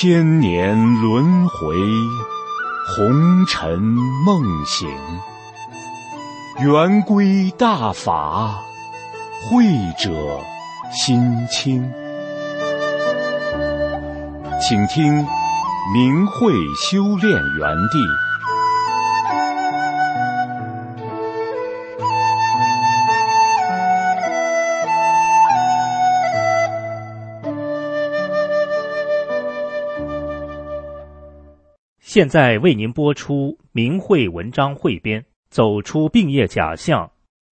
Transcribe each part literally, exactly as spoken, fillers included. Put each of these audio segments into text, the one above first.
千年轮回，红尘梦醒，圆规大法，慧者心清。请听明慧修炼园地。 现在为您播出明慧文章汇编，走出病业假象。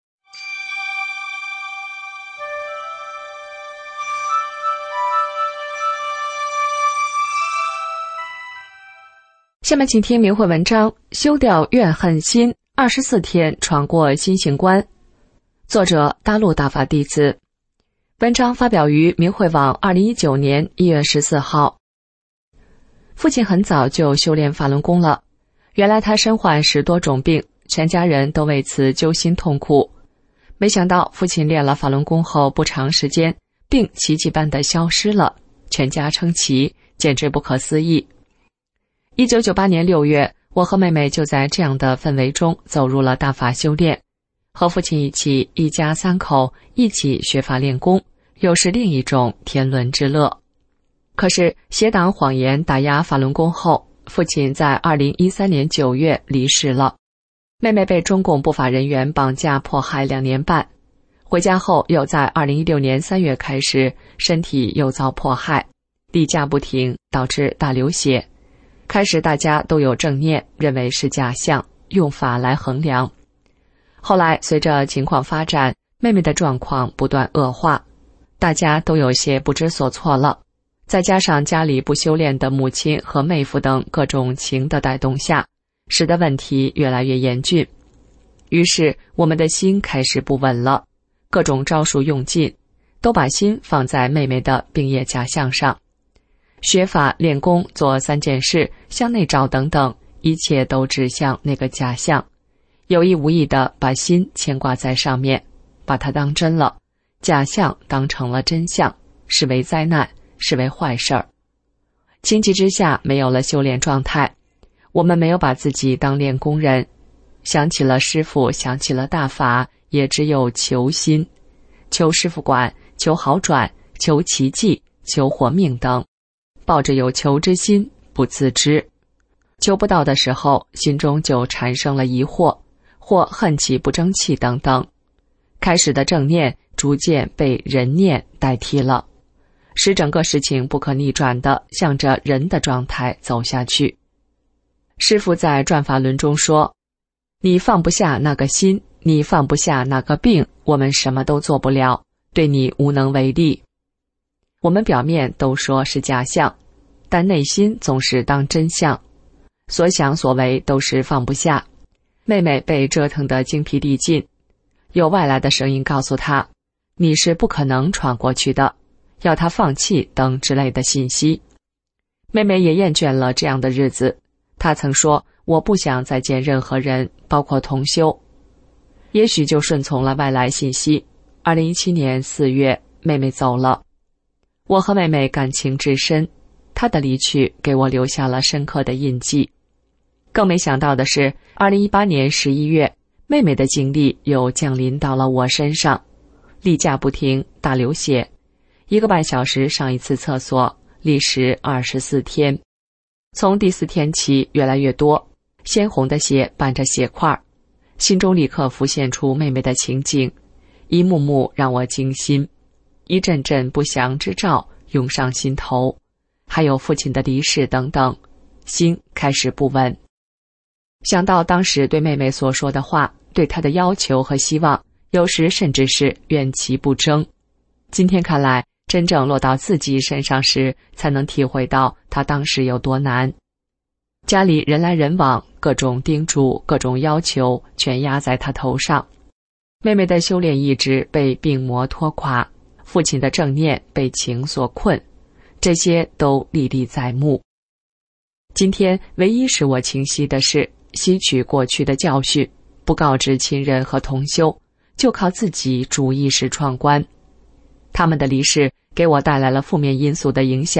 下面请听明慧文章，休掉怨恨心，二十四天闯过心性关。作者大陆大法弟子。文章发表于明慧网二零一九年一月十四号。父亲很早就修炼法轮功了，原来他身患十多种病，全家人都为此揪心痛苦。没想到父亲练了法轮功后不长时间，病奇迹般的消失了，全家称奇，简直不可思议。一九九八年六月，我和妹妹就在这样的氛围中走入了大法修炼，和父亲一起，一家三口一起学法练功，又是另一种天伦之乐。可是邪党谎言打压法轮功后，父亲在二零一三年九月离世了，妹妹被中共不法人员绑架迫害两年半，回家后又在二零一六年三月开始身体又遭迫害，例假不停，导致大流血。开始大家都有正念，认为是假象，用法来衡量。后来随着情况发展，妹妹的状况不断恶化，大家都有些不知所措了。再加上家里不修炼的母亲和妹夫等各种情的带动下，使得问题越来越严峻。于是我们的心开始不稳了，各种招数用尽，都把心放在妹妹的病业假象上。学法练功做三件事，向内找等等，一切都指向那个假象，有意无意地把心牵挂在上面，把它当真了，假象当成了真相，视为灾难，视为坏事儿。情急之下没有了修炼状态，我们没有把自己当练功人，想起了师父，想起了大法，也只有求心，求师父管，求好转，求奇迹，求活命等，抱着有求之心，不自知。求不到的时候，心中就产生了疑惑，或恨气不争气等等。开始的正念逐渐被人念代替了，使整个事情不可逆转地向着人的状态走下去。师父在转法轮中说，你放不下那个心，你放不下那个病，我们什么都做不了，对你无能为力。我们表面都说是假象，但内心总是当真相，所想所为都是放不下。妹妹被折腾得精疲力尽，有外来的声音告诉她，你是不可能闯过去的，要她放弃等之类的信息。妹妹也厌倦了这样的日子，她曾说，我不想再见任何人，包括同修。也许就顺从了外来信息。二零一七年四月，妹妹走了。我和妹妹感情至深，她的离去给我留下了深刻的印记。更没想到的是，二零一八年十一月，妹妹的经历又降临到了我身上，例假不停，大流血，一个半小时上一次厕所，历时二十四天。从第四天起越来越多，鲜红的血伴着血块，心中立刻浮现出妹妹的情景，一幕幕让我惊心，一阵阵不祥之兆涌上心头，还有父亲的离世等等，心开始不稳。想到当时对妹妹所说的话，对她的要求和希望，有时甚至是怨其不争。今天看来，真正落到自己身上时，才能体会到她当时有多难。家里人来人往，各种叮嘱，各种要求，全压在她头上。妹妹的修炼意志被病魔拖垮，父亲的正念被情所困，这些都历历在目。今天唯一使我清晰的是，吸取过去的教训，不告知亲人和同修，就靠自己主意识闯关。他们的离世给我带来了负面因素的影响，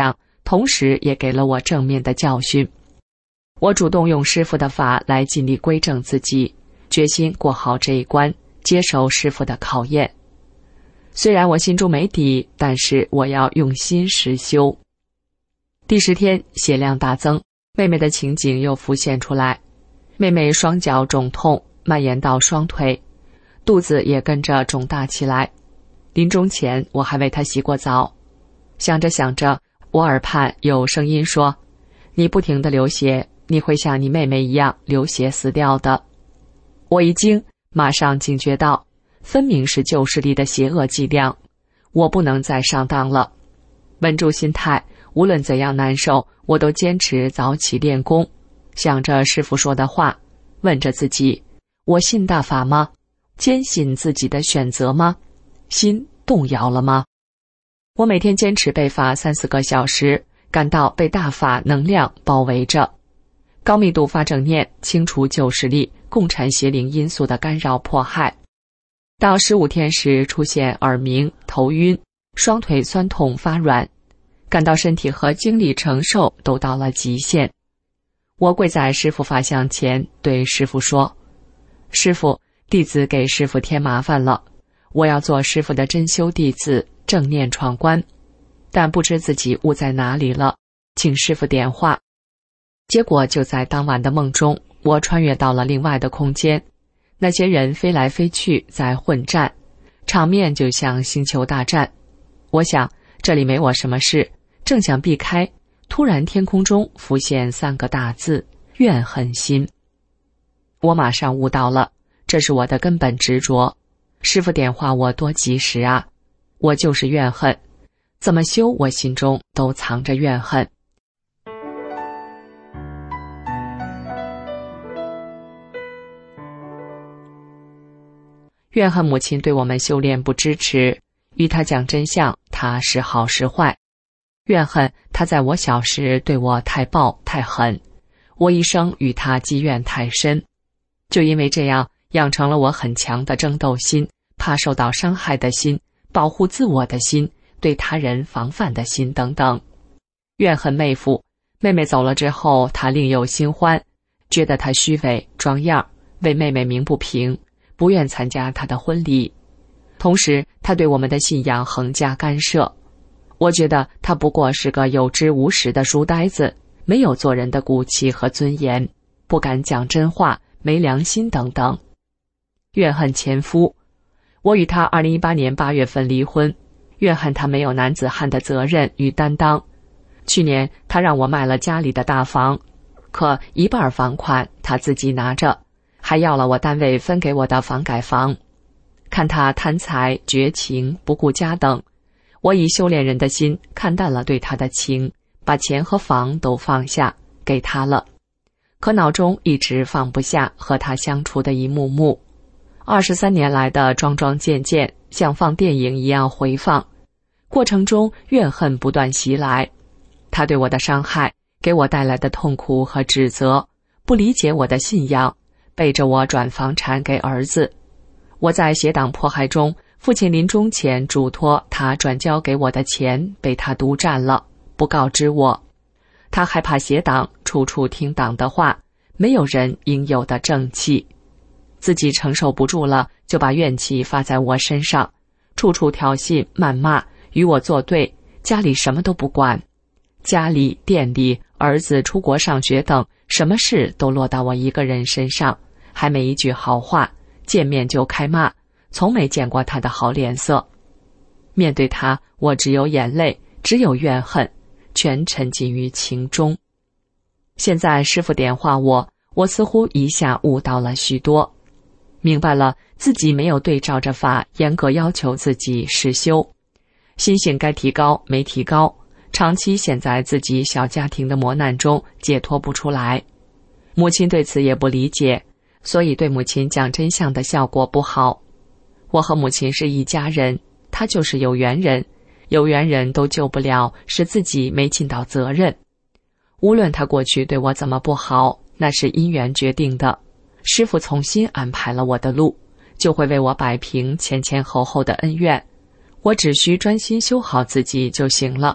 同时也给了我正面的教训。我主动用师父的法来尽力归正自己，决心过好这一关，接受师父的考验。虽然我心中没底，但是我要用心实修。第十天，血量大增，妹妹的情景又浮现出来。妹妹双脚肿痛，蔓延到双腿，肚子也跟着肿大起来。临终前，我还为她洗过澡。想着想着，我耳畔有声音说：“你不停地流血，你会像你妹妹一样流血死掉的。”我一惊，马上警觉到，分明是旧势力的邪恶伎俩，我不能再上当了。稳住心态，无论怎样难受，我都坚持早起练功，想着师父说的话，问着自己：我信大法吗？坚信自己的选择吗？心动摇了吗？我每天坚持背法三四个小时，感到被大法能量包围着。高密度发正念，清除旧势力、共产邪灵因素的干扰迫害。到十五天时，出现耳鸣、头晕、双腿酸痛发软，感到身体和精力承受都到了极限。我跪在师父法像前，对师父说：“师父，弟子给师父添麻烦了，我要做师父的真修弟子，正念闯关，但不知自己悟在哪里了，请师父点化。”结果就在当晚的梦中，我穿越到了另外的空间，那些人飞来飞去在混战，场面就像星球大战。我想这里没我什么事，正想避开，突然天空中浮现三个大字：怨恨心。我马上悟到了，这是我的根本执着。师父点化我多及时啊！我就是怨恨，怎么修我心中都藏着怨恨。怨恨母亲对我们修炼不支持，与她讲真相，她是好是坏。怨恨她在我小时对我太暴太狠，我一生与她积怨太深，就因为这样养成了我很强的争斗心，怕受到伤害的心，保护自我的心，对他人防范的心等等。怨恨妹夫，妹妹走了之后，她另有新欢，觉得她虚伪装样，为妹妹鸣不平，不愿参加她的婚礼。同时她对我们的信仰横加干涉，我觉得她不过是个有知无识的书呆子，没有做人的骨气和尊严，不敢讲真话，没良心等等。怨恨前夫，我与他二零一八年八月份离婚，怨恨他没有男子汉的责任与担当。去年他让我卖了家里的大房，可一半房款他自己拿着，还要了我单位分给我的房改房。看他贪财绝情不顾家等，我以修炼人的心看淡了对他的情，把钱和房都放下给他了。可脑中一直放不下和他相处的一幕幕，二十三年来的桩桩件件像放电影一样回放，过程中怨恨不断袭来。他对我的伤害，给我带来的痛苦和指责，不理解我的信仰，背着我转房产给儿子。我在邪党迫害中，父亲临终前嘱托他转交给我的钱被他独占了，不告知我。他害怕邪党，处处听党的话，没有人应有的正气。自己承受不住了，就把怨气发在我身上，处处挑衅谩骂，与我作对，家里什么都不管。家里店里儿子出国上学等，什么事都落到我一个人身上，还没一句好话，见面就开骂，从没见过他的好脸色。面对他，我只有眼泪，只有怨恨，全沉浸于情中。现在师父点化我，我似乎一下悟到了许多，明白了自己没有对照着法严格要求自己实修，心性该提高没提高，长期陷在自己小家庭的磨难中解脱不出来。母亲对此也不理解，所以对母亲讲真相的效果不好。我和母亲是一家人，她就是有缘人，有缘人都救不了，是自己没尽到责任。无论她过去对我怎么不好，那是因缘决定的，师父重新安排了我的路，就会为我摆平前前后后的恩怨。我只需专心修好自己就行了，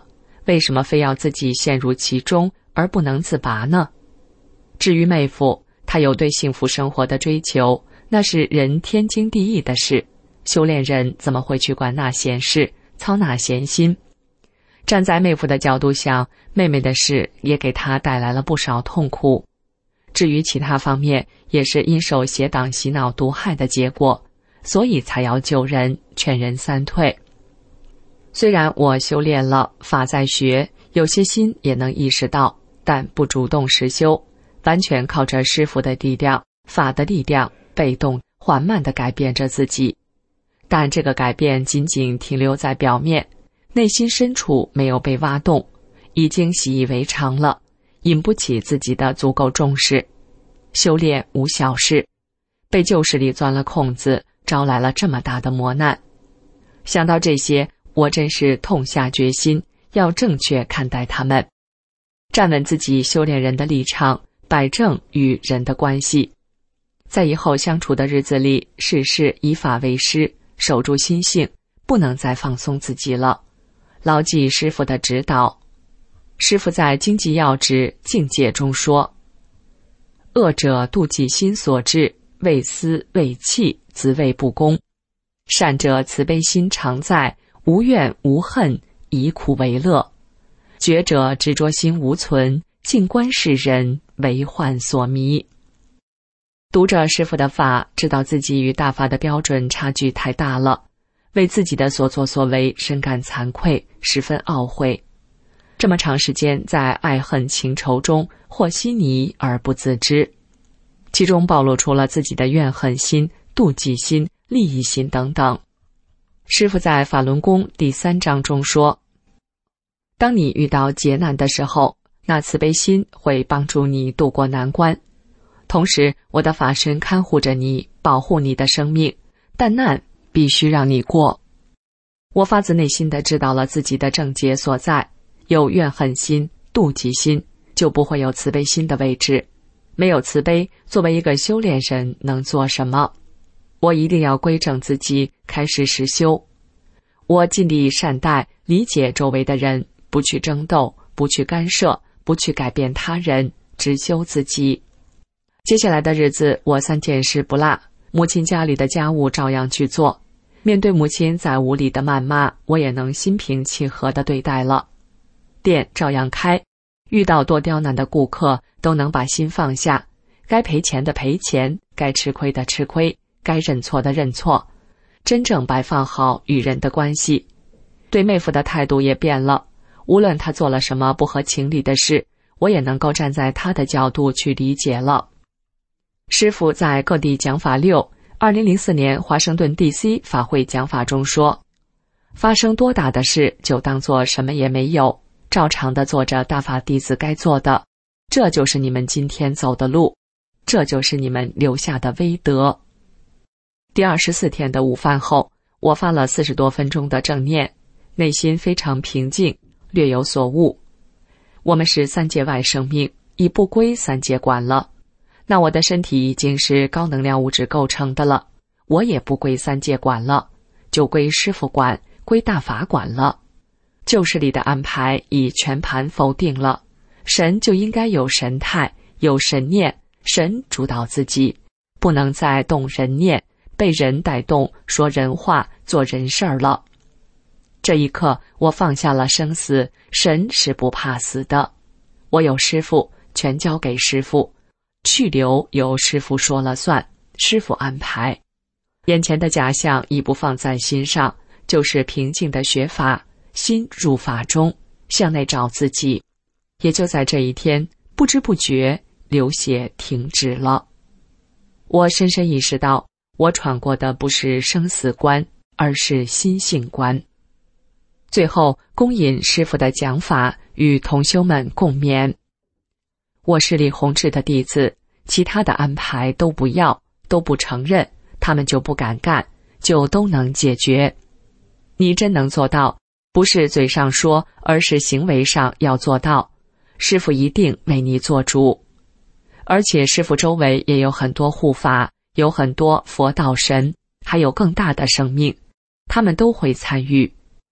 为什么非要自己陷入其中而不能自拔呢？至于妹夫，他有对幸福生活的追求，那是人天经地义的事，修炼人怎么会去管那闲事，操那闲心？站在妹夫的角度想，妹妹的事也给他带来了不少痛苦。至于其他方面，也是因受邪党洗脑毒害的结果，所以才要救人，劝人三退。虽然我修炼了，法在学，有些心也能意识到，但不主动实修，完全靠着师父的力量、法的力量，被动缓慢地改变着自己。但这个改变仅仅停留在表面，内心深处没有被挖动，已经习以为常了，引不起自己的足够重视。修炼无小事，被旧势力钻了空子，招来了这么大的磨难。想到这些，我真是痛下决心，要正确看待他们，站稳自己修炼人的立场，摆正与人的关系。在以后相处的日子里，事事以法为师，守住心性，不能再放松自己了，牢记师父的指导。师父在《经济要旨境界》中说：恶者妒忌心所致，为私为气，自谓不公；善者慈悲心常在，无怨无恨，以苦为乐；觉者执着心无存，静观世人，为患所迷。读着师父的法，知道自己与大法的标准差距太大了，为自己的所作所为深感惭愧，十分懊悔。这么长时间在爱恨情仇中和稀泥而不自知，其中暴露出了自己的怨恨心、妒忌心、利益心等等。师父在法轮功第三章中说，当你遇到劫难的时候，那慈悲心会帮助你渡过难关，同时我的法身看护着你，保护你的生命，但难必须让你过。我发自内心地知道了自己的症结所在，有怨恨心、妒忌心，就不会有慈悲心的位置。没有慈悲，作为一个修炼人能做什么？我一定要归正自己，开始实修。我尽力善待、理解周围的人，不去争斗，不去干涉，不去改变他人，只修自己。接下来的日子，我三件事不落，母亲家里的家务照样去做。面对母亲在无理的谩骂，我也能心平气和地对待了。店照样开，遇到多刁难的顾客，都能把心放下，该赔钱的赔钱，该吃亏的吃亏，该认错的认错，真正摆放好与人的关系。对妹夫的态度也变了，无论他做了什么不合情理的事，我也能够站在他的角度去理解了。师父在各地讲法六二零零四年华盛顿 D C 法会讲法中说，发生多大的事就当作什么也没有，照常地做着大法弟子该做的，这就是你们今天走的路，这就是你们留下的威德。第二十四天的午饭后，我发了四十多分钟的正念，内心非常平静，略有所悟。我们是三界外生命，已不归三界管了。那我的身体已经是高能量物质构成的了，我也不归三界管了，就归师父管，归大法管了。旧势力的安排已全盘否定了，神就应该有神态，有神念，神主导自己，不能再动人念，被人带动，说人话，做人事儿了。这一刻，我放下了生死，神是不怕死的。我有师父，全交给师父，去留由师父说了算，师父安排。眼前的假象已不放在心上，就是平静的学法，心入法中，向内找自己。也就在这一天，不知不觉流血停止了。我深深意识到，我闯过的不是生死关，而是心性关。最后恭引师父的讲法，与同修们共勉。我是李洪志的弟子，其他的安排都不要，都不承认，他们就不敢干，就都能解决。你真能做到，不是嘴上说，而是行为上要做到，师父一定为你做主。而且师父周围也有很多护法，有很多佛道神，还有更大的生命，他们都会参与。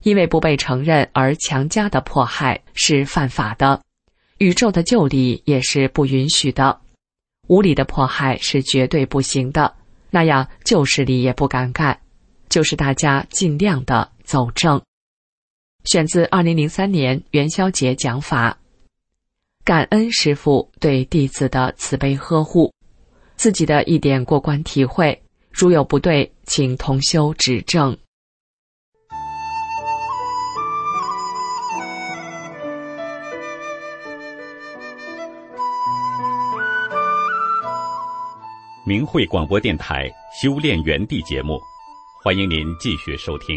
因为不被承认而强加的迫害是犯法的，宇宙的旧理也是不允许的。无理的迫害是绝对不行的，那样旧势力也不敢干，就是大家尽量的走正。选自二零零三年元宵节讲法。感恩师父对弟子的慈悲呵护，自己的一点过关体会，如有不对，请同修指正。 明慧广播电台修炼园地节目，欢迎您继续收听。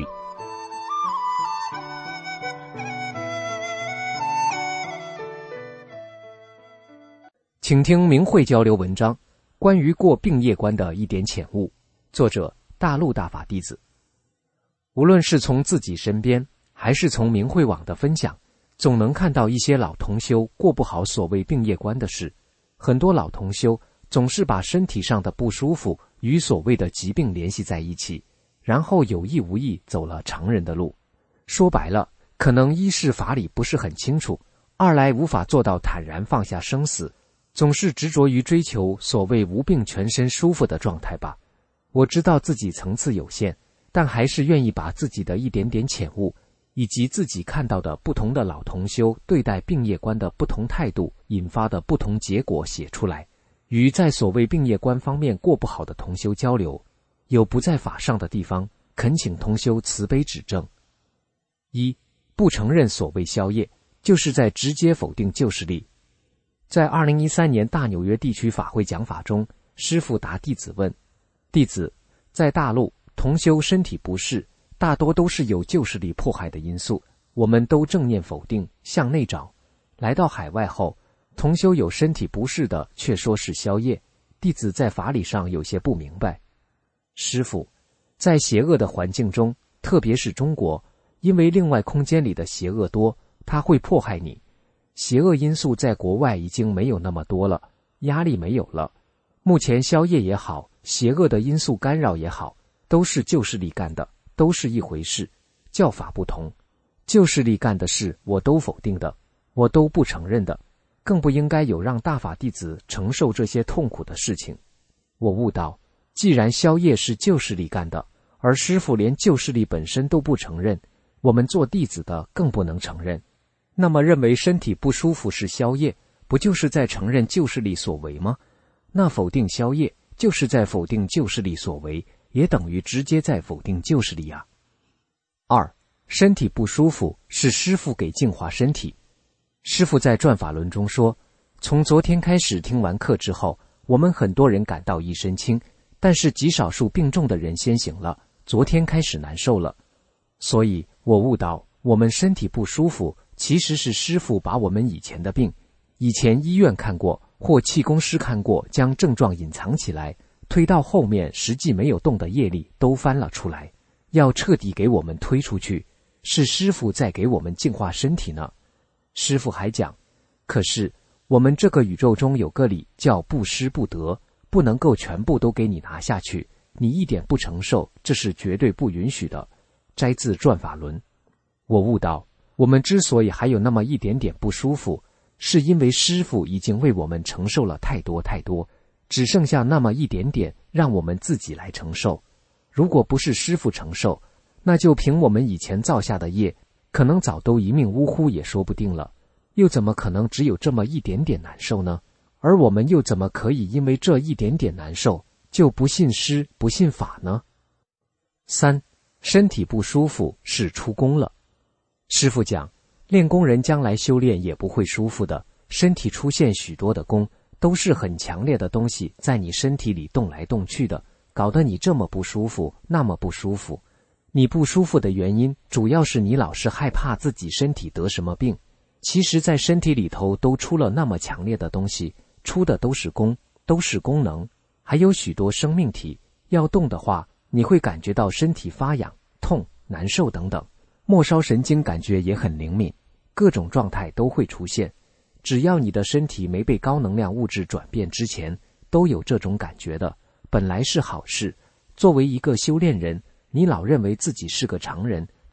请听明慧交流文章，关于过病业关的一点浅悟，作者大陆大法弟子。无论是从自己身边，还是从明慧网的分享，总能看到一些老同修过不好所谓病业关的事。很多老同修总是把身体上的不舒服与所谓的疾病联系在一起，然后有意无意走了常人的路。说白了，可能一是法理不是很清楚，二来无法做到坦然放下生死，总是执着于追求所谓无病全身舒服的状态吧。我知道自己层次有限，但还是愿意把自己的一点点浅悟，以及自己看到的不同的老同修对待病业关的不同态度引发的不同结果写出来，与在所谓病业关方面过不好的同修交流，有不在法上的地方，恳请同修慈悲指正。一、不承认所谓消业，就是在直接否定旧势力。在二零一三年大纽约地区法会讲法中，师父答弟子问：弟子，在大陆同修身体不适，大多都是有旧势力迫害的因素，我们都正念否定，向内找。来到海外后，同修有身体不适的却说是消业，弟子在法理上有些不明白。师父，在邪恶的环境中，特别是中国，因为另外空间里的邪恶多，它会迫害你。邪恶因素在国外已经没有那么多了，压力没有了。目前消业也好，邪恶的因素干扰也好，都是旧势力干的，都是一回事，教法不同。旧势力干的事我都否定的，我都不承认的，更不应该有让大法弟子承受这些痛苦的事情。我悟到，既然消业是旧势力干的，而师父连旧势力本身都不承认，我们做弟子的更不能承认。那么认为身体不舒服是消业，不就是在承认旧势力所为吗？那否定消业，就是在否定旧势力所为，也等于直接在否定旧势力啊。二、身体不舒服是师父给净化身体。师父在转法轮中说，从昨天开始听完课之后，我们很多人感到一身轻，但是极少数病重的人先醒了，昨天开始难受了。所以我悟到，我们身体不舒服其实是师父把我们以前的病，以前医院看过或气功师看过，将症状隐藏起来，推到后面实际没有动的业力都翻了出来，要彻底给我们推出去，是师父在给我们净化身体呢。师父还讲，可是我们这个宇宙中有个理叫不失不得，不能够全部都给你拿下去，你一点不承受，这是绝对不允许的。摘自转法轮。我悟到，我们之所以还有那么一点点不舒服，是因为师父已经为我们承受了太多太多，只剩下那么一点点让我们自己来承受。如果不是师父承受，那就凭我们以前造下的业，可能早都一命呜呼也说不定了，又怎么可能只有这么一点点难受呢？而我们又怎么可以因为这一点点难受就不信师不信法呢？三、身体不舒服是出功了。师父讲，练功人将来修炼也不会舒服的，身体出现许多的功，都是很强烈的东西在你身体里动来动去的，搞得你这么不舒服，那么不舒服。你不舒服的原因，主要是你老是害怕自己身体得什么病。其实在身体里头都出了那么强烈的东西，出的都是功，都是功能，还有许多生命体，要动的话，你会感觉到身体发痒、痛、难受等等。末梢神经感觉也很灵敏，各种状态都会出现。只要你的身体没被高能量物质转变之前，都有这种感觉的，本来是好事。作为一个修炼人，你老认为自己是个常人，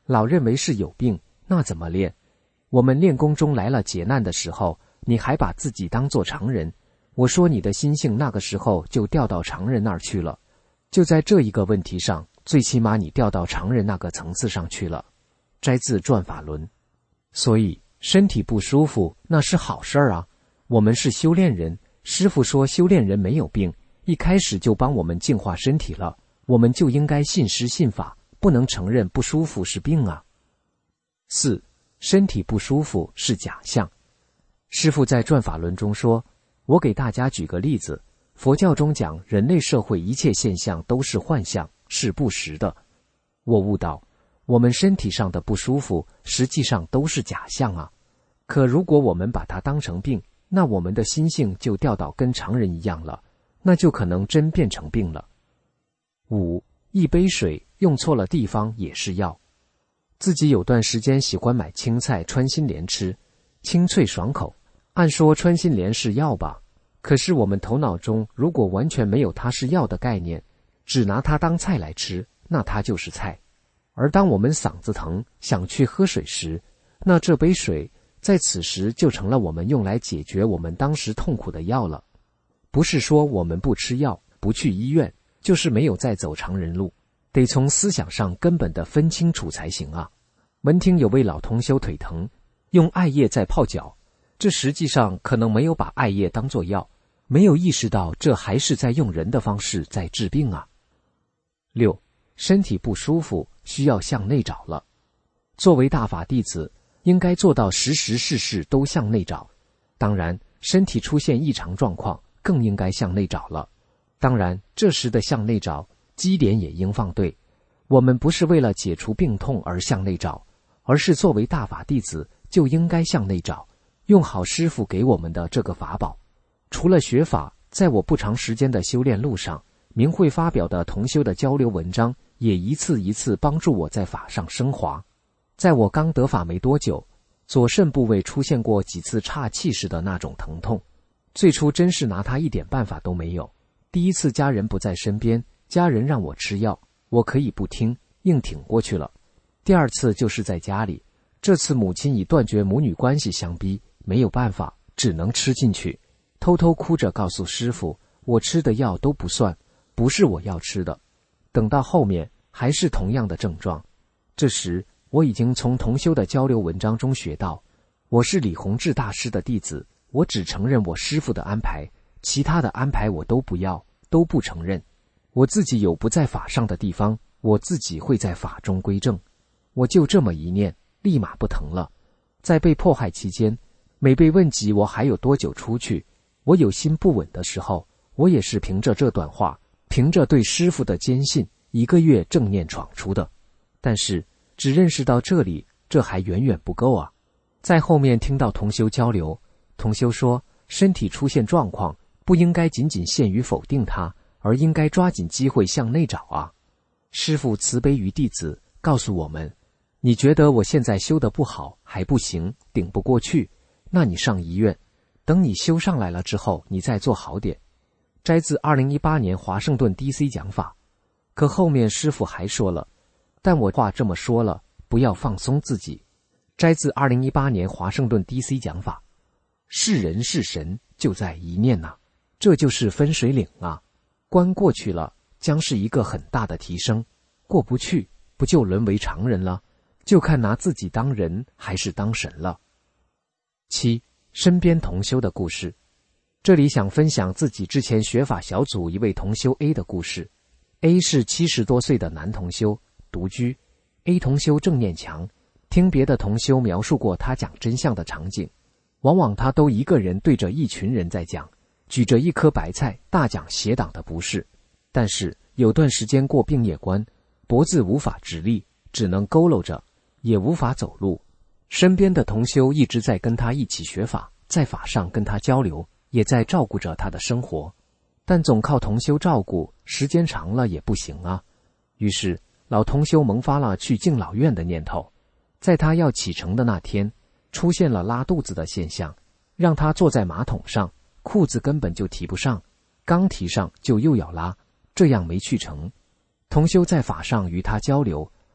老认为是有病，那怎么练？我们练功中来了劫难的时候，你还把自己当作常人，我说你的心性那个时候就掉到常人那儿去了。就在这一个问题上，最起码你掉到常人那个层次上去了。摘自《转法轮》。所以身体不舒服那是好事儿啊，我们是修炼人，师父说修炼人没有病，一开始就帮我们净化身体了，我们就应该信师信法，不能承认不舒服是病啊。四，身体不舒服是假象。师父在《转法轮》中说，我给大家举个例子，佛教中讲人类社会一切现象都是幻象，是不实的。我悟到，我们身体上的不舒服实际上都是假象啊。可如果我们把它当成病，那我们的心性就掉到跟常人一样了，那就可能真变成病了。五，一杯水用错了地方也是药。自己有段时间喜欢买青菜穿心莲吃，清脆爽口，按说穿心莲是药吧，可是我们头脑中如果完全没有它是药的概念，只拿它当菜来吃，那它就是菜。而当我们嗓子疼想去喝水时，那这杯水在此时就成了我们用来解决我们当时痛苦的药了。不是说我们不吃药不去医院，就是没有再走常人路，得从思想上根本的分清楚才行啊。门厅有位老同修腿疼，用艾叶在泡脚，这实际上可能没有把艾叶当作药，没有意识到这还是在用人的方式在治病啊。六，身体不舒服需要向内找了。作为大法弟子，应该做到时时事事都向内找。当然，身体出现异常状况，更应该向内找了。当然，这时的向内找，基点也应放对。我们不是为了解除病痛而向内找，而是作为大法弟子就应该向内找，用好师父给我们的这个法宝。除了学法，在我不长时间的修炼路上，明慧发表的同修的交流文章也一次一次帮助我在法上升华。在我刚得法没多久，左肾部位出现过几次岔气时的那种疼痛，最初真是拿他一点办法都没有。第一次家人不在身边，家人让我吃药，我可以不听，硬挺过去了。第二次就是在家里，这次母亲以断绝母女关系相逼，没有办法，只能吃进去，偷偷哭着告诉师父，我吃的药都不算，不是我要吃的。等到后面还是同样的症状，这时我已经从同修的交流文章中学到，我是李洪志大师的弟子，我只承认我师父的安排，其他的安排我都不要，都不承认。我自己有不在法上的地方，我自己会在法中归正。我就这么一念，立马不疼了。在被迫害期间，每被问及我还有多久出去，我有心不稳的时候，我也是凭着这段话，凭着对师父的坚信，一个月正念闯出的。但是只认识到这里，这还远远不够啊。在后面听到同修交流，同修说身体出现状况，不应该仅仅限于否定它，而应该抓紧机会向内找啊。师父慈悲于弟子，告诉我们，你觉得我现在修得不好，还不行，顶不过去，那你上医院，等你修上来了之后，你再做好点。摘自二零一八年华盛顿 D C 讲法。可后面师父还说了，但我话这么说了，不要放松自己。摘自二零一八年华盛顿 D C 讲法。是人是神，就在一念呐、啊，这就是分水岭啊。关过去了，将是一个很大的提升；过不去，不就沦为常人了？就看拿自己当人还是当神了。七，身边同修的故事。这里想分享自己之前学法小组一位同修 A 的故事。A 是七十多岁的男同修，独居。A 同修正念强，听别的同修描述过他讲真相的场景，往往他都一个人对着一群人在讲，举着一颗白菜大讲邪党的不是。但是有段时间过病业关，脖子无法直立，只能佝偻着，也无法走路。身边的同修一直在跟他一起学法，在法上跟他交流，也在照顾着他的生活。但总靠同修照顾，时间长了也不行啊。于是老同修萌发了去敬老院的念头。在他要启程的那天，出现了拉肚子的现象，让他坐在马桶上，裤子根本就提不上，刚提上就又要拉，这样没去成。同修在法上与他交流，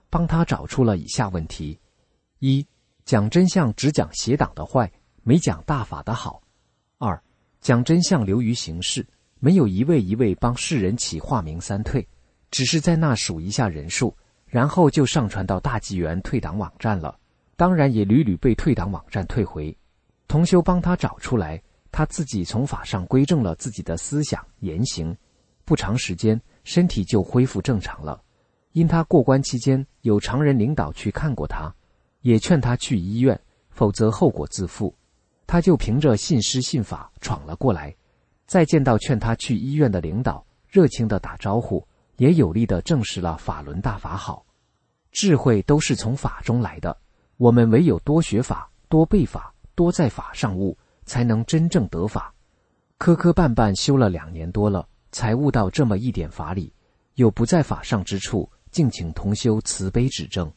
帮他找出了以下问题：一、讲真相只讲邪党的坏，没讲大法的好；二、讲真相流于形式，没有一位一位帮世人起化名三退，只是在那数一下人数，然后就上传到大纪元退党网站了，当然也屡屡被退党网站退回。同修帮他找出来，他自己从法上归正了自己的思想言行，不长时间身体就恢复正常了。因他过关期间有常人领导去看过他，也劝他去医院，否则后果自负，他就凭着信师信法闯了过来。再见到劝他去医院的领导，热情地打招呼，也有力地证实了法轮大法好。智慧都是从法中来的，我们唯有多学法，多背法，多在法上悟，才能真正得法。磕磕绊绊修了两年多了，才悟到这么一点法理，有不在法上之处，敬请同修慈悲指正。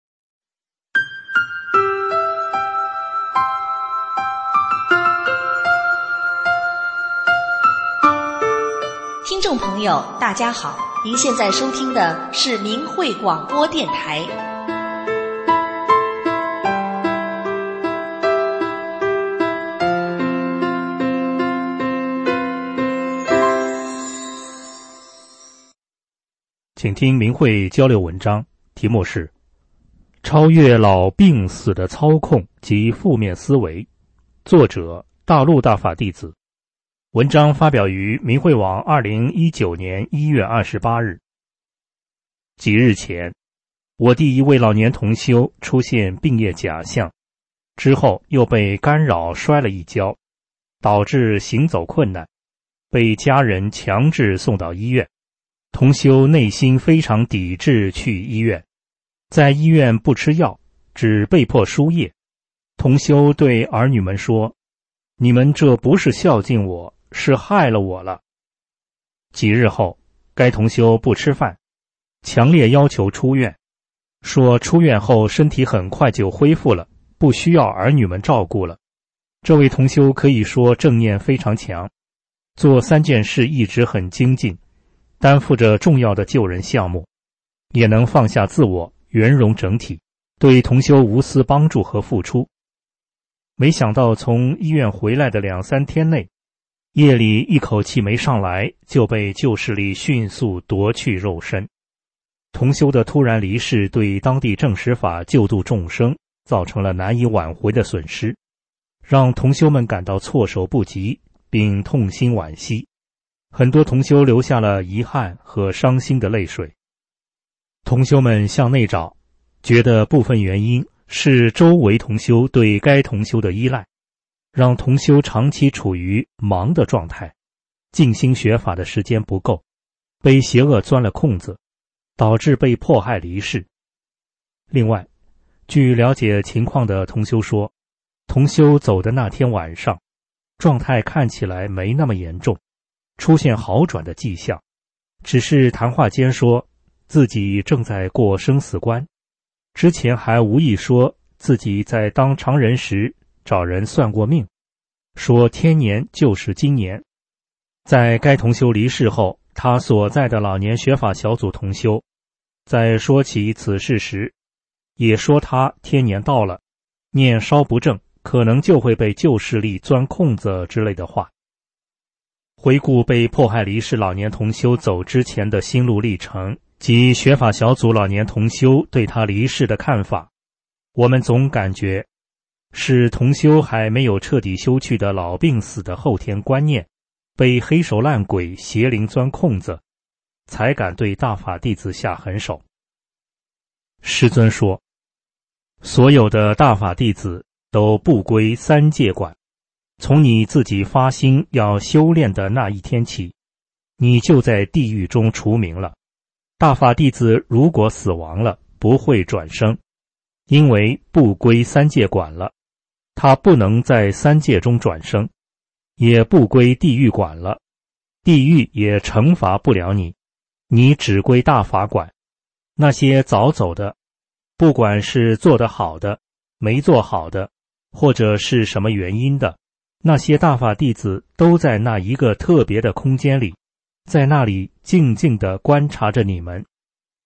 听众朋友大家好，您现在收听的是明慧广播电台。 请听明慧交流文章，题目是超越老病死的操控及负面思维，作者大陆大法弟子。文章发表于明慧网二零一九年一月二十八日。几日前，我第一位老年同修出现病业假象，之后又被干扰摔了一跤，导致行走困难，被家人强制送到医院。同修内心非常抵制去医院，在医院不吃药，只被迫输液。同修对儿女们说：“你们这不是孝敬我，是害了我了。”几日后，该同修不吃饭，强烈要求出院，说出院后身体很快就恢复了，不需要儿女们照顾了。这位同修可以说正念非常强，做三件事一直很精进，担负着重要的救人项目，也能放下自我，圆融整体，对同修无私帮助和付出。没想到从医院回来的两三天内，夜里一口气没上来，就被旧势力迅速夺去肉身。同修的突然离世对当地正实法救度众生造成了难以挽回的损失，让同修们感到措手不及，并痛心惋惜。很多同修流下了遗憾和伤心的泪水。同修们向内找，觉得部分原因是周围同修对该同修的依赖，让同修长期处于忙的状态，静心学法的时间不够，被邪恶钻了空子，导致被迫害离世。另外，据了解情况的同修说，同修走的那天晚上，状态看起来没那么严重，出现好转的迹象，只是谈话间说自己正在过生死关，之前还无意说自己在当常人时找人算过命，说天年就是今年。在该同修离世后，他所在的老年学法小组同修在说起此事时，也说他天年到了，念稍不正，可能就会被旧势力钻空子之类的话。回顾被迫害离世老年同修走之前的心路历程及学法小组老年同修对他离世的看法，我们总感觉是同修还没有彻底修去的老病死的后天观念被黑手烂鬼邪灵钻空子，才敢对大法弟子下狠手。师尊说，所有的大法弟子都不归三界管，从你自己发心要修炼的那一天起，你就在地狱中除名了。大法弟子如果死亡了，不会转生，因为不归三界管了，他不能在三界中转生，也不归地狱管了，地狱也惩罚不了你，你只归大法管。那些早走的，不管是做得好的，没做好的，或者是什么原因的，那些大法弟子都在那一个特别的空间里，在那里静静地观察着你们，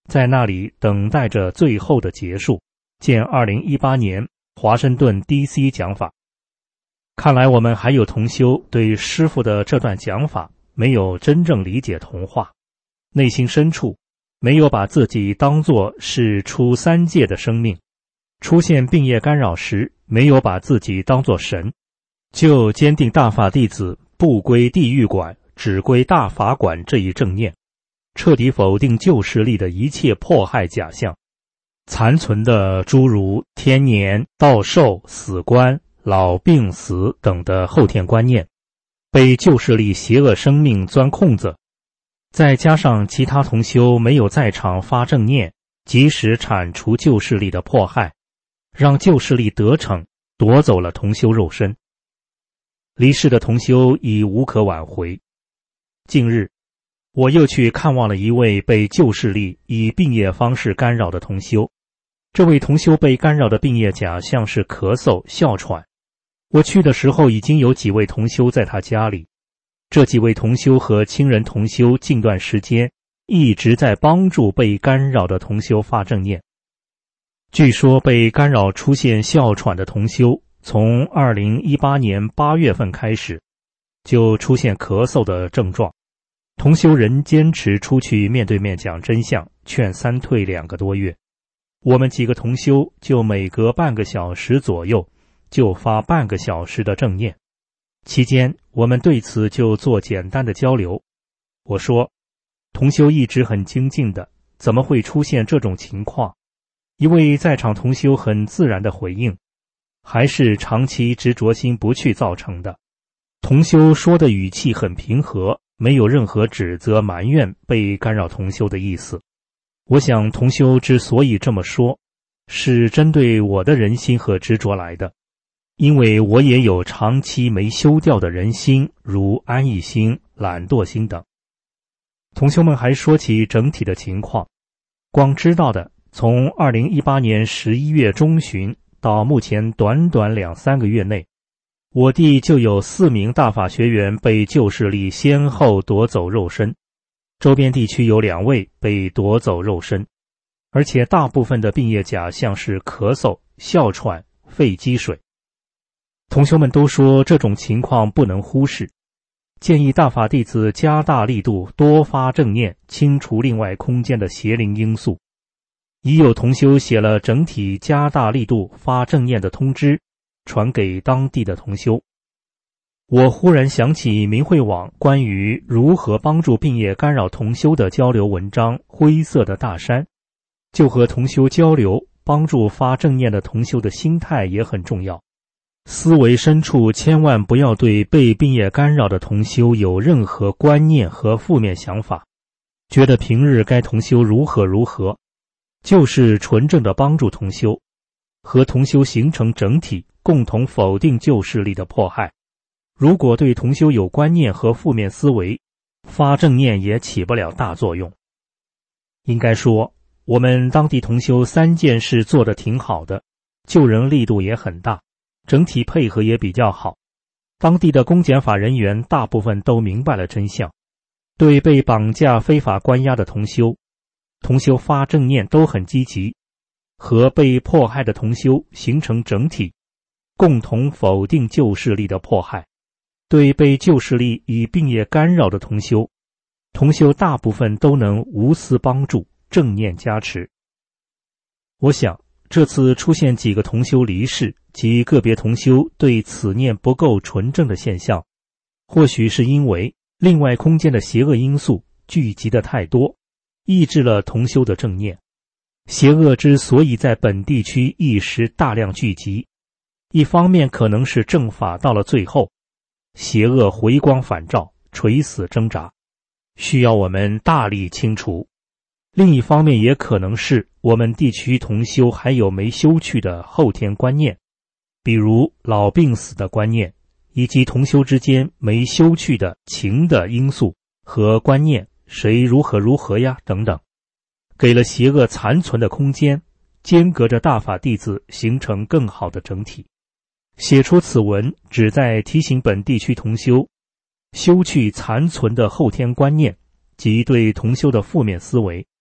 在那里等待着最后的结束，见二零一八年华盛顿 D C 讲法。看来我们还有同修对师父的这段讲法没有真正理解同化，内心深处没有把自己当作是出三界的生命，出现病业干扰时没有把自己当作神，就坚定大法弟子不归地狱管，只归大法管这一正念，彻底否定旧势力的一切迫害假象，残存的诸如天年、道寿、死关、老病死等的后天观念，被旧势力邪恶生命钻空子，再加上其他同修没有在场发正念，及时铲除旧势力的迫害，让旧势力得逞，夺走了同修肉身。离世的同修已无可挽回。近日，我又去看望了一位被旧势力以病业方式干扰的同修。这位同修被干扰的病业假象是咳嗽、哮喘。我去的时候已经有几位同修在他家里，这几位同修和亲人同修近段时间一直在帮助被干扰的同修发正念。据说被干扰出现哮喘的同修，从二零一八年八月份开始就出现咳嗽的症状，同修仍坚持出去面对面讲真相，劝三退两个多月。我们几个同修就每隔半个小时左右就发半个小时的正念，期间我们对此就做简单的交流。我说，同修一直很精进的，怎么会出现这种情况？一位在场同修很自然的回应，还是长期执着心不去造成的。同修说的语气很平和，没有任何指责埋怨被干扰同修的意思。我想同修之所以这么说，是针对我的人心和执着来的，因为我也有长期没修掉的人心，如安逸心、懒惰心等。同修们还说起整体的情况，光知道的从二零一八年十一月中旬到目前短短两三个月内，我地就有四名大法学员被旧势力先后夺走肉身，周边地区有两位被夺走肉身，而且大部分的病业假象是咳嗽、哮喘、肺积水。同修们都说这种情况不能忽视，建议大法弟子加大力度，多发正念，清除另外空间的邪灵因素。已有同修写了整体加大力度发正念的通知，传给当地的同修。我忽然想起明慧网关于如何帮助病业干扰同修的交流文章《灰色的大山》，就和同修交流，帮助发正念的同修的心态也很重要。思维深处千万不要对被病业干扰的同修有任何观念和负面想法，觉得平日该同修如何如何，就是纯正的帮助同修，和同修形成整体，共同否定旧势力的迫害。如果对同修有观念和负面思维，发正念也起不了大作用。应该说，我们当地同修三件事做得挺好的，救人力度也很大，整体配合也比较好。当地的公检法人员大部分都明白了真相，对被绑架非法关押的同修，同修发正念都很积极，和被迫害的同修形成整体，共同否定旧势力的迫害。对被旧势力以病业干扰的同修，同修大部分都能无私帮助，正念加持。我想这次出现几个同修离世及个别同修对此念不够纯正的现象，或许是因为另外空间的邪恶因素聚集的太多，抑制了同修的正念。邪恶之所以在本地区一时大量聚集，一方面可能是正法到了最后，邪恶回光返照，垂死挣扎，需要我们大力清除。另一方面也可能是我们地区同修还有没修去的后天观念，比如老病死的观念，以及同修之间没修去的情的因素和观念，谁如何如何呀等等，给了邪恶残存的空间，间隔着大法弟子形成更好的整体。写出此文旨在提醒本地区同修修去残存的后天观念及对同修的负面思维，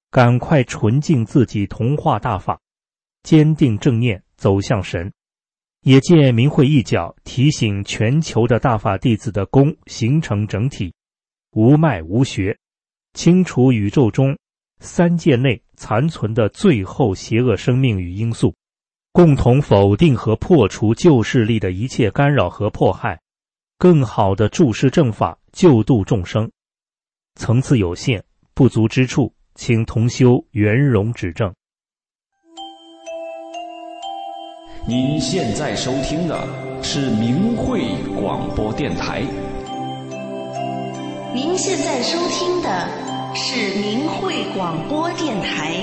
赶快纯净自己，同化大法，坚定正念，走向神。也借明慧一角，提醒全球的大法弟子的功形成整体，无脉无学，清除宇宙中三界内残存的最后邪恶生命与因素，共同否定和破除旧势力的一切干扰和迫害，更好地注释正法，救度众生。层次有限，不足之处，请同修圆融指正。 您现在收听的是明慧广播电台。 您现在收听的是明慧广播电台。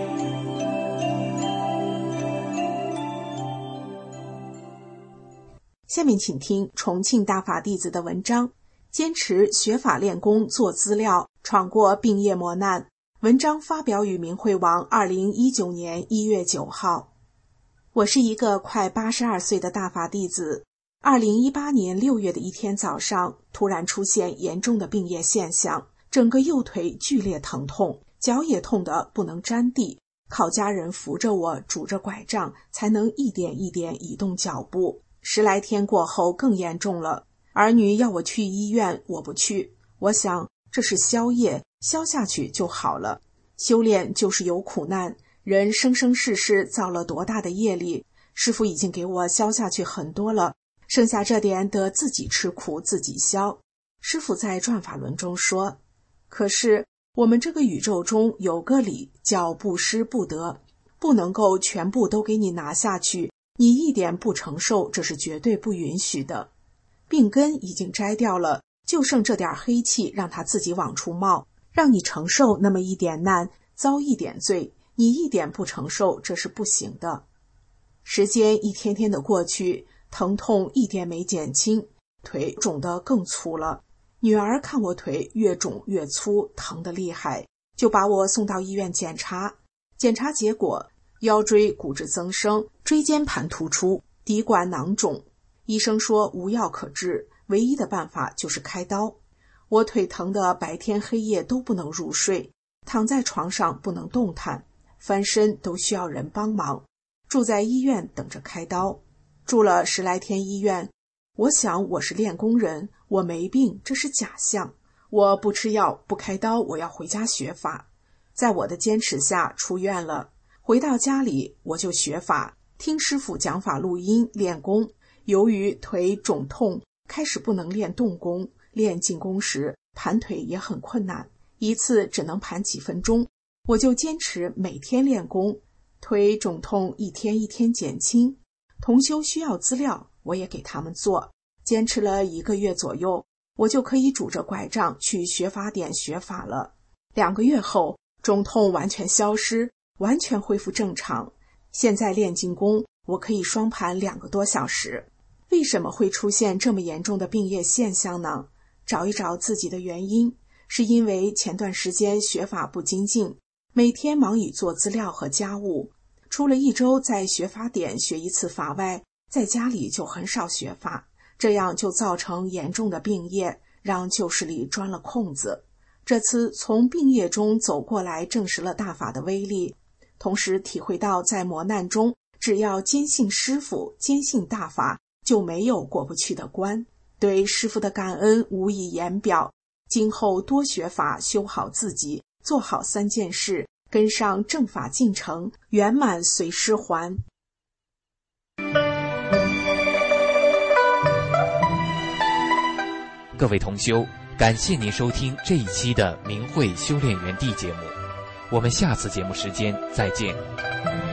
下面请听重庆大法弟子的文章，坚持学法练功做资料，闯过病业磨难。文章发表于明慧网二零一九年一月九号。我是一个快八十二岁的大法弟子。二零一八年六月的一天早上，突然出现严重的病业现象，整个右腿剧烈疼痛，脚也痛得不能沾地，靠家人扶着我，拄着拐杖，才能一点一点移动脚步。十来天过后更严重了，儿女要我去医院，我不去。我想这是消业，消下去就好了。修炼就是有苦难，人生生世世造了多大的业力，师父已经给我消下去很多了，剩下这点得自己吃苦自己消。师父在转法轮中说，可是我们这个宇宙中有个理叫不失不得，不能够全部都给你拿下去，你一点不承受，这是绝对不允许的。病根已经摘掉了，就剩这点黑气让它自己往出冒，让你承受那么一点难，遭一点罪，你一点不承受，这是不行的。时间一天天的过去，疼痛一点没减轻，腿肿得更粗了。女儿看我腿越肿越粗，疼得厉害，就把我送到医院检查。检查结果，腰椎骨质增生，椎间盘突出，底管囊肿。医生说无药可治，唯一的办法就是开刀。我腿疼得白天黑夜都不能入睡，躺在床上不能动弹，翻身都需要人帮忙，住在医院等着开刀。住了十来天医院，我想我是练功人，我没病，这是假象。我不吃药不开刀，我要回家学法。在我的坚持下出院了，回到家里我就学法，听师父讲法录音练功。由于腿肿痛，开始不能练动功，练静功时盘腿也很困难，一次只能盘几分钟。我就坚持每天练功，腿肿痛一天一天减轻。同修需要资料，我也给他们做。坚持了一个月左右，我就可以拄着拐杖去学法点学法了。两个月后，肿痛完全消失，完全恢复正常。现在练静功，我可以双盘两个多小时。为什么会出现这么严重的病业现象呢？找一找自己的原因，是因为前段时间学法不精进，每天忙于做资料和家务，除了一周在学法点学一次法外，在家里就很少学法，这样就造成严重的病业，让旧势力钻了空子。这次从病业中走过来，证实了大法的威力，同时体会到在磨难中，只要坚信师父，坚信大法，就没有过不去的关。对师父的感恩无以言表，今后多学法，修好自己，做好三件事，跟上正法进程，圆满随师还。 各位同修，感谢您收听这一期的明慧修炼园地节目，我们下次节目时间再见。